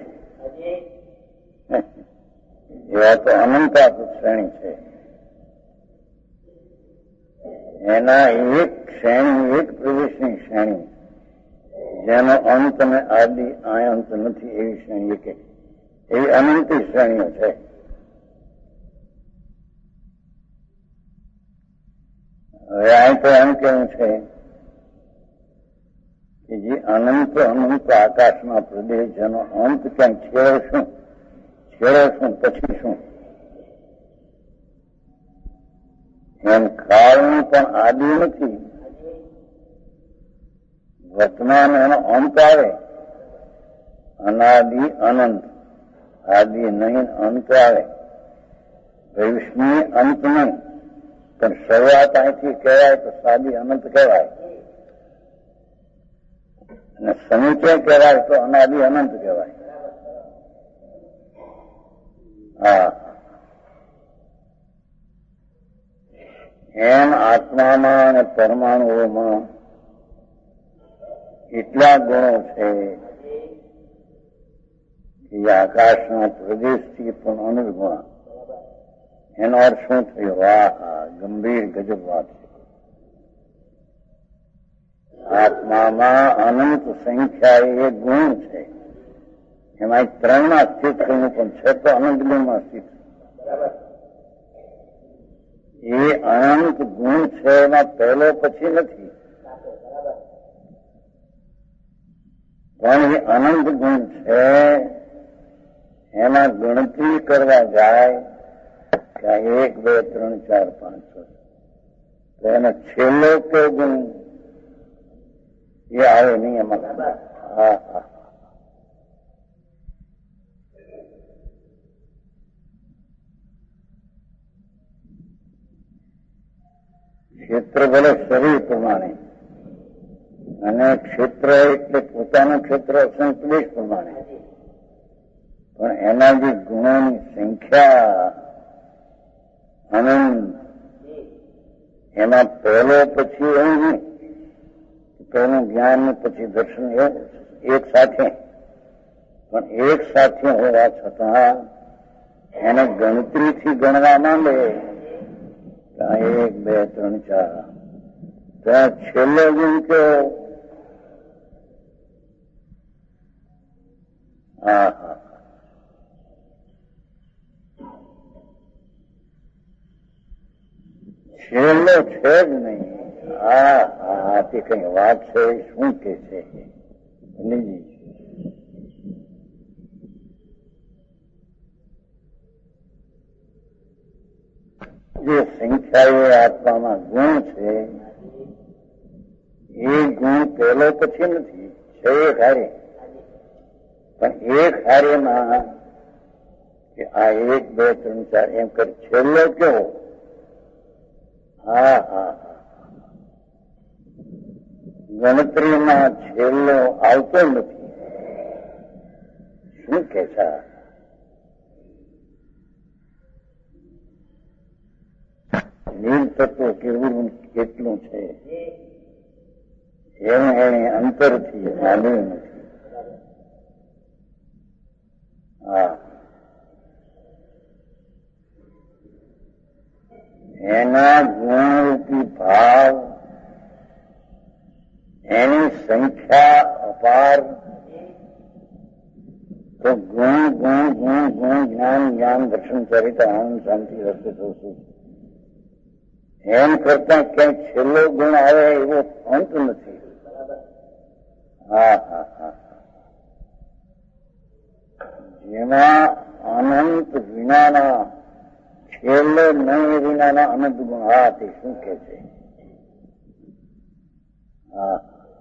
એવા તો અનંતા શ્રેણી છે. એના એક શ્રેણી એક પ્રદેશની શ્રેણી જેનો અંત અને આદિ આ અંત નથી એવી શ્રેણી કે એવી અનંતી શ્રેણીઓ છે. હવે અહીં તો એમ કેવું છે કે જે અનંત અનંત આકાશના પ્રદેશ જેનો અંત ક્યાંક છેડો છેડો શું પછી શું એમ કાળનું પણ આદિ નથી. વર્તમાન એનો અંત આવે. અનાદિ અનંત આદિ નહીં અંત આવે. ભવિષ્યની અંત નહીં પણ શરૂઆત અહીંથી કહેવાય તો સાદી અનંત કહેવાય અને સમુચય કહેવાય તો અનાદિ અનંત કહેવાય. હા એમ આત્મામાં અને પરમાણુઓમાં એટલા ગુણો છે કે આકાશના પ્રદેશથી પણ અનુર્ગુણા. એનો અર્થ શું થયો? વાહ ગંભીર ગજબ વાત છે. આત્મામાં અનંત સંખ્યા એ ગુણ છે. એમાં ત્રણમાં સ્થિત થયું પણ છે તો અનંત ગુણમાં સ્થિત. એ અનંત ગુણ છે એમાં પહેલો પછી નથી, પણ એ અનંત ગુણ છે એમાં ગણતરી કરવા જાય કે એક બે ત્રણ ચાર પાંચ છ, તો એનો છેલ્લો કયો ગુણ એ આવે નહીં એમાં. હા હા ક્ષેત્ર ભલે શરીર પ્રમાણે, અને ક્ષેત્ર એટલે પોતાનું ક્ષેત્ર અસંકલેશ પ્રમાણે, પણ એના જે ગુણોની સંખ્યા અનંત, એમાં પહેલો પછી એવું નહીં, પહેલું જ્ઞાન પછી દર્શન એક સાથે, પણ એક સાથે હોવા છતાં એને ગણતરીથી ગણવા માંડે એક બે ત્રણ ચાર, ત્યાં છેલ્લો ગુણ કયો? હા હા છેલ્લો છે જ નહીં. હા હા તે કઈ વાત છે, શું કે છે નહીં? જે સંખ્યા એ આત્મામાં ગુણ છે એ ગુણ પહેલો પછી નથી, છે એક હારે, પણ એક હારેમાં કે આ એક બે ત્રણ ચાર એમ કરી છેલ્લો કેવો? હા હા ગણતરીમાં છેલ્લો આવતો નથી. શું કે છે? નીલ તત્વ કેવું કેટલું છે એનું એને અંતરથી જાણ્યું નથી. હા એના ગુણરૂપી ભાવ, એની સંખ્યા અપાર, તો ગુણ ગુણ ગુણ ગુણ જ્ઞાન જ્ઞાન દર્શન ચરિત આનંદ શાંતિ રસ્તે થશું. એમ કરતા ક્યાંય છેલ્લો ગુણ આવે એવો અંત નથી. હા હા હા જેમાં અનંત વિનાના છેલ્લો નહીં વિનાના અનંત ગુણ. હા તે શું કે છે? હા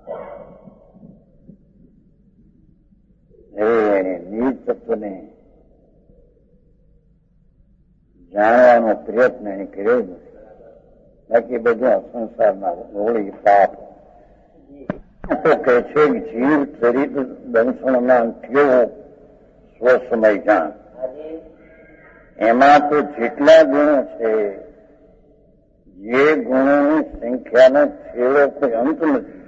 એ નિજ તત્વને જાણવાનો પ્રયત્ન એને કર્યો નથી. બાકી બધું સંસારના હોળી પાપ તો કહે છે કે જીવ ચરિત દંશણમાં કેવો સ્વસમય જાણ. એમાં તો જેટલા ગુણો છે, જે ગુણોની સંખ્યાનો છેલ્લો કોઈ અંત નથી,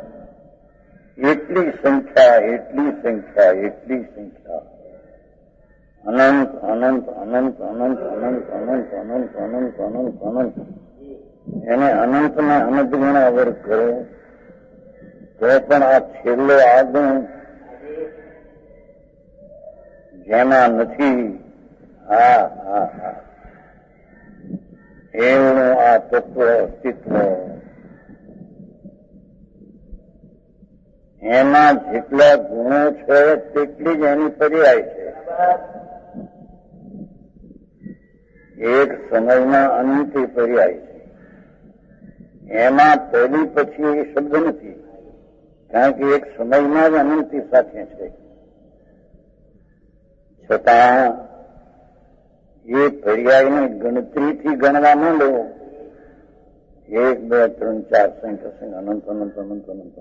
એટલી સંખ્યા એટલી સંખ્યા એટલી સંખ્યા અનંત અનંત અનંત અનંત અનંત અનંત અનંત અનંત અનંત અનંત એને અનંતના અનંત ગણા વર્ગ કરો તો પણ આ છેલ્લો આ ગુણ જેમાં નથી. હા હા હા એવું આ તત્વ અસ્તિત્વ એમાં જેટલા ગુણો છે તેટલી જ એની પર્યાય છે. એક સમયમાં અનંતી પર્યાય છે. એમાં પહેલી પછી એ શબ્દ નથી, કારણ કે એક સમયમાં જ અનંતી સાથે છે. છતાં એ પર્યાયની ગણતરીથી ગણવા માંડો એક બે ત્રણ ચાર સંખ સંખ અનંત અનંત અનંત અનંત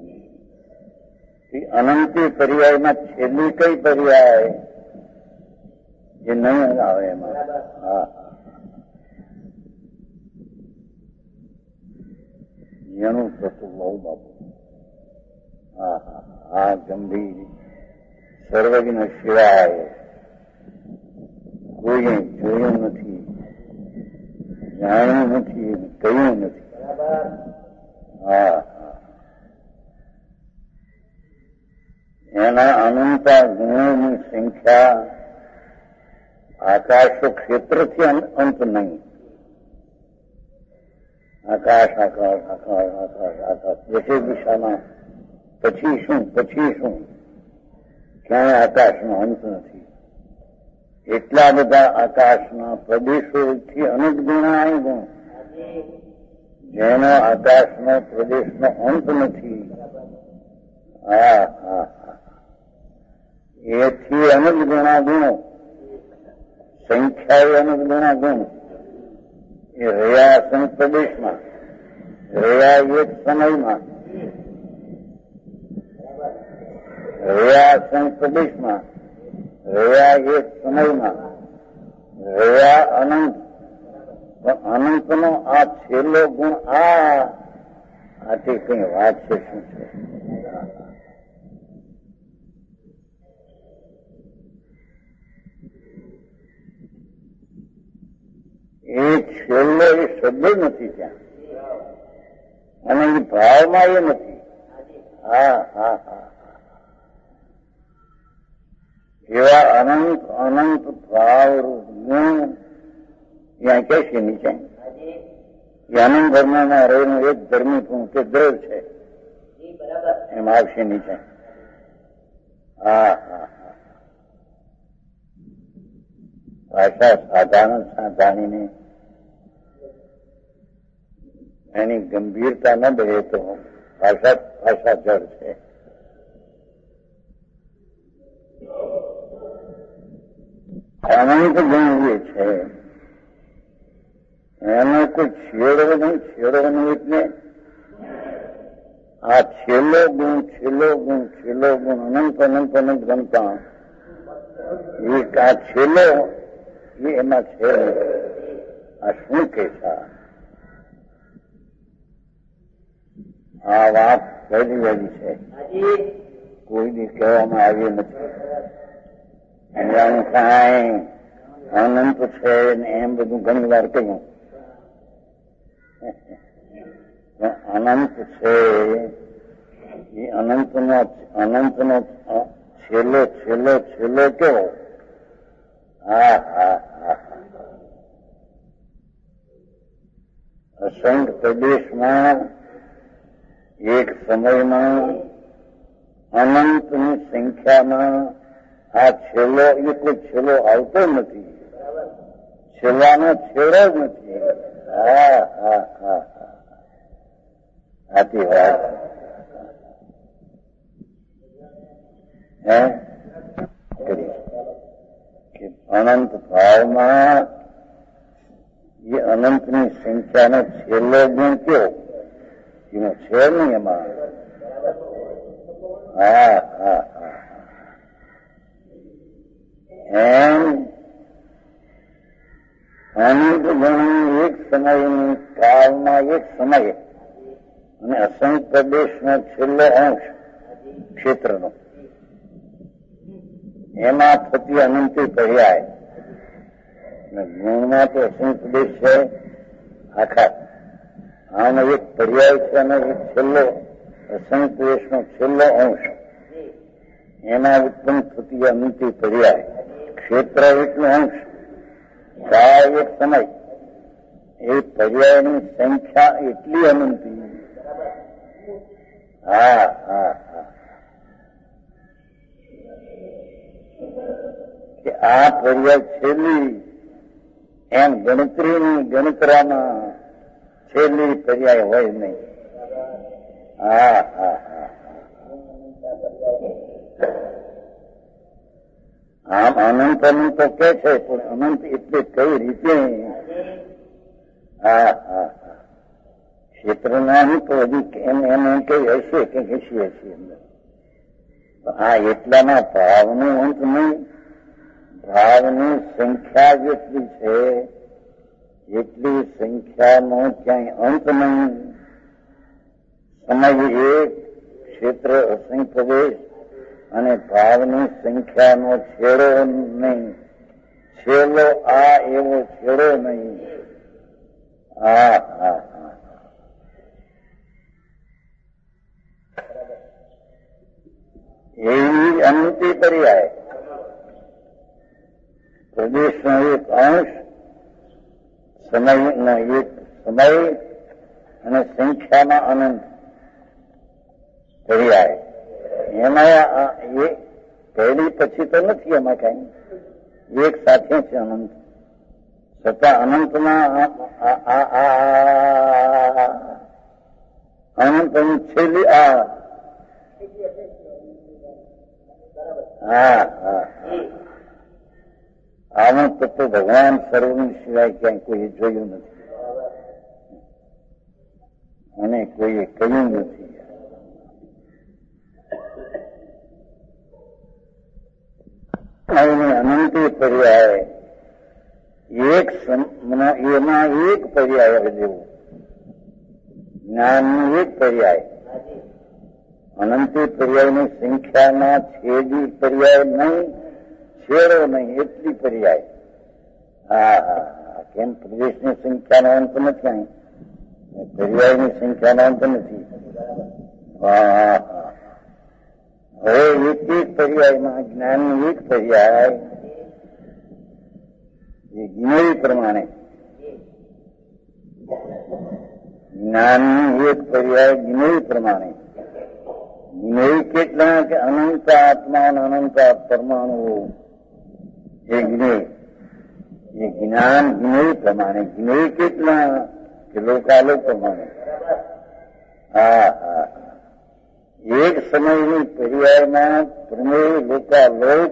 અનંતી પર્યાયમાં છેલ્લી કઈ પર્યાય જે નહીં આવે એમાં? હા એનું થતું બહુ બાપુ. હા હા આ ગંભીર સર્વજ્ઞ સિવાય કોઈ જોયું નથી, જાણ્યું નથી, કહ્યું નથી. હા એના અનંતા ગુણોની સંખ્યા આકાશ ક્ષેત્રથી અંત નહીં, આકાશ આકાશ આકાશ આકાશ આકાશ દસેક દિશામાં પછી શું પછી શું ક્યાંય આકાશનો અંત નથી. એટલા બધા આકાશના પ્રદેશોથી અનંત ગુણાય ગુણ જેનો આકાશનો પ્રદેશનો અંત નથી. હા હા હા એથી અનંત ગુણા ગુણો સંખ્યાએ અનંત ગુણા ગુણ એ રહ્યા અસંખ્ય પ્રદેશમાં રહ્યા એક સમયમાં રહ્યા અસંખ્ય પ્રદેશમાં રહ્યા એક સમયમાં રહ્યા અનંત અનંતનો આ છેલ્લો ગુણ આ આથી કઈ વાત છે શું છે? એ છેલ્લો એ શબ્દ નથી ત્યાં અને એ ભાવમાં એ નથી. હા હા હા એવા અનંત અનંત ભાવ ગુણ ત્યાં કે છે નીચે એ અનંત ધર્મમાં રહેલું એક ધર્મી પણ કે દ્રવ છે એમ આવશે નીચે. હા હા હા ભાષા સાધારણ સાધાણીને એની ગંભીરતા ન બને તો ભાષા ભાષા જળ છે. અનંત ગુણ એ છે એનો કોઈ છેડો નહીં. છેડો નહીં એટલે આ છેલ્લો ગુણ છેલ્લો ગુણ છેલ્લો ગુણ અનંત અનંત અનંત ગણતા એક આ છેલ્લો એ એમાં છે. આ શું કે છે? આ વાત પહેલી વળી છે, કોઈને કહેવામાં આવી નથી. એનું કાંઈ અનંત છે ને એમ બધું ઘણી વાર કહ્યું. અનંત છે એ અનંતનો અનંતનો છેલ્લો છેલ્લો છેલ્લો કેવો? હા હા હા અસંખ્ય પ્રદેશમાં એક સમયમાં અનંતની સંખ્યામાં આ છેલ્લો એ કોઈ છેલ્લો આવતો નથી. છેલ્લાનો છેડો જ નથી. હા હા હા હા સાચી વાત. હે કે અનંત ભાવમાં એ અનંતની સંખ્યાનો છેલ્લો ગુણ કયો? એનો છે નહીં એમાં. હા હા હા એમ અનંત ગણું એક સમયની કાળમાં એક સમય અને અસંખ્ય પ્રદેશનો છેલ્લો અંશ ક્ષેત્રનો એમાં થતી અનંતી પર્યાય ગુણમાં તો અસંખ્ય પ્રદેશ છે આખા. આનો એક પર્યાય છે અને એક છેલ્લો અસંખ્ય પ્રદેશનો છેલ્લો અંશ એમાં ઉત્પન્ન થતી અનંતી પર્યાય ક્ષેત્ર એટલો અંશ કાળ એક સમય એ પર્યાયની સંખ્યા એટલી અનંતી. હા હા હા કે આ પર્યાય છેલ્લી એમ ગણતરીની ગણતરામાં છેલ્લી પર્યાય હોય નહીં. હા હા હા આમ અનંત અનંત તો કે છે પણ અનંત એટલે કઈ રીતે? હા હા હા ક્ષેત્રના નહીં તો હજી એમ એમ એમ કઈ હશે કે હસી હશે અંદર. હા એટલામાં ભાવનું અંત નહીં. ભાવની સંખ્યા જેટલી છે એટલી સંખ્યાનો ક્યાંય અંત નહીં. સમય એક ક્ષેત્ર અસંખ્ય પ્રદેશ અને ભાવની સંખ્યાનો છેડો નહીં. છેલ્લો આ એવો છેડો નહીં. હા હા હા એવી અનંતી પર્યાય પ્રદેશનો એક અંશ સમયનો એક સમય અને સંખ્યામાં અનંત પર્યાય. એમાં એ પહેલી પછી તો નથી એમાં કઈ, એક સાથે છે અનંત. છતાં અનંતમાં અનંત છેલ્લી આ હા હા આનું તો ભગવાન સર્વની સિવાય ક્યાંય કોઈ જોયું નથી અને કોઈએ કહ્યું નથી. અનંતી પર્યાય એક એમાં એક પર્યાય જેવું જ્ઞાનનું એક પર્યાય. અનંતી પર્યાયની સંખ્યામાં છેદી પર્યાય નહીં, છેડો નહીં, એટલી પર્યાય. હા હા કેમ પ્રદેશની સંખ્યાનો અંત નથી, અહીં પર્યાયની સંખ્યાનો અંત નથી. હા હવે એક એક પર્યાયમાં જ્ઞાનનું એક પર્યાય એ જ્ઞેય પ્રમાણે, જ્ઞાનનું એક પર્યાય જ્ઞેય પ્રમાણે. જ્ઞેય કેટલા કે અનંત આત્મા અને અનંત પરમાણુઓ એ જ્ઞેય. એ જ્ઞાન જ્ઞેય પ્રમાણે. જ્ઞેય કેટલા કે લોકાલોક પ્રમાણે. હા હા એક સમયની પર્યાયમાં પ્રમેય લોકાલોક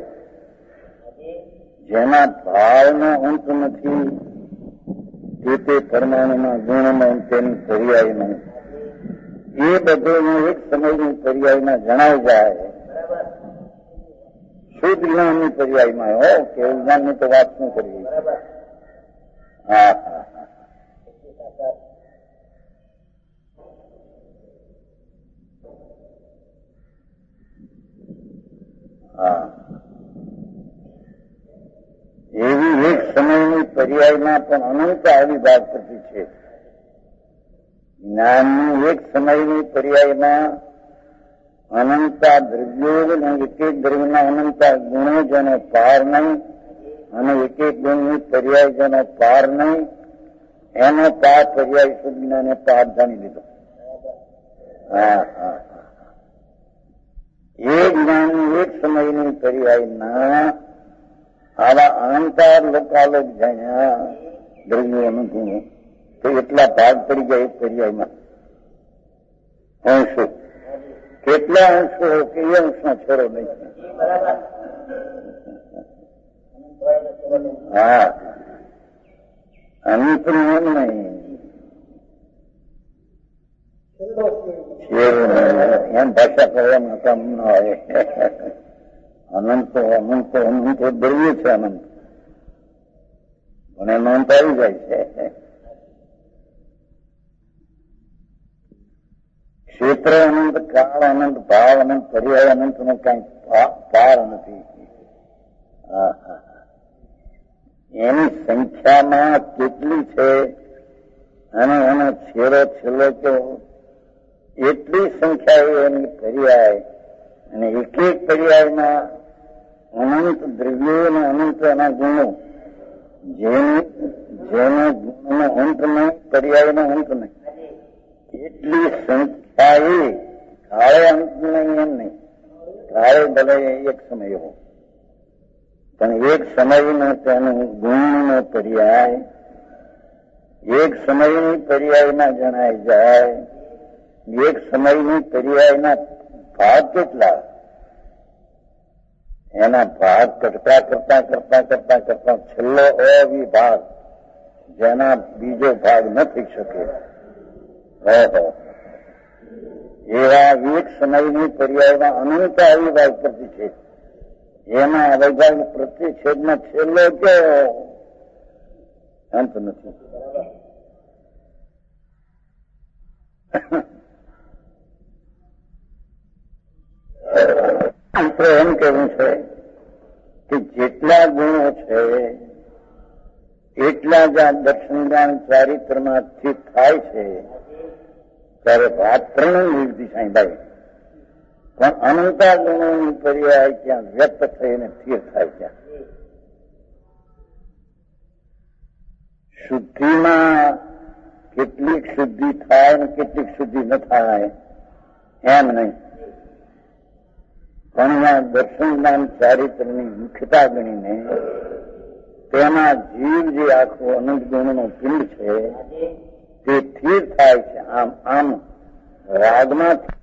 જેના ભાવનો અંત નથી તે તે પરમાણુના ગુણમાં તેની પર્યાયમાં એ બધું એક સમયની પર્યાયમાં જણાઈ જાય. શુદ્ધ જ્ઞાનની પર્યાયમાં હો કે જ્ઞાનની તો વાત શું કરવી. હા હા હા એવી એક સમયની પર્યાયમાં પણ અનંત આવી વાત થતી છે. જ્ઞાનની એક સમયની પર્યાયમાં અનંતા દ્રવ્યો અને એક એક દ્રવ્યના અનંતા ગુણો જેનો પાર નહીં અને એક એક ગુણની પર્યાય જેનો પાર નહીં એનો પાર પર્યાય શુદ્ધ જ્ઞાને પાર જાણી લીધો. હા હા એ જ્ઞાનની એક સમયની પર્યાયના આવા અનંતાર લોકાલોક જાણ્યા દ્રવ્યો અનુભવો તો એટલા ભાગ પડી જાય એક પર્યાયમાં. અંશો કેટલા અંશો કે એ અંશનો છેડો નહીં. હા અંતનું એમ નહીં, છેડો એમ ભાષા કરવામાં કામ ન આવે. અનંતો અનંતો અનંતો દ્રવ્ય છે અનંત પણ એનો અંત આવી જાય છે. ક્ષેત્ર અનંત, કાળ અનંત, ભાવ અનંત, પર્યાય અનંત નો કઈ પાર નથી. એની સંખ્યામાં કેટલી છે અને એનો છેડો છેલ્લો તો એટલી સંખ્યા એની પર્યાય અને એક એક પર્યાયમાં અનંત દ્રવ્યો અને અનંત એના ગુણો જેનો ગુણનો અંત નહીં, પર્યાયનો અંત નહીં, એટલી સંખ્યા એ કાળે અંત નહીં એમ નહીં. કાળે ભલે એક સમય હો પણ એક સમયનો તેનું ગુણનો પર્યાય એક સમયની પર્યાયમાં જણાઈ જાય. એક સમયની પર્યાયના ભાગ કેટલા એના ભાગ કરતા કરતા કરતા કરતા કરતા છેલ્લો અવિભાગ જેના બીજો ભાગ ન થઈ શકે એવા એક સમયની પર્યાયમાં અનંત અવિભાગ કરતી છે. એમાં અવિભાગ પ્રતિછેદમાં છેલ્લો કયો અંત નથી. એમ કેવું છે કે જેટલા ગુણો છે એટલા જ આ દર્શનદાન ચારિત્રમાં સ્થિત થાય છે ત્યારે વાત ત્રણ લીધી સાંઈભાઈ. પણ અનંતા ગુણોની પર્યાય ત્યાં વ્યક્ત થઈને સ્થિર થાય ત્યાં શુદ્ધિમાં કેટલીક શુદ્ધિ થાય ને કેટલીક શુદ્ધિ ન થાય એમ નહીં. પણ દર્શન જ્ઞાન ચારિત્રની મુખ્યતા ગણીને તેમાં જીવ જે આખું અનંત ગુણનો પિંડ છે તે સ્થિર થાય છે. આમ આમ રાગમાં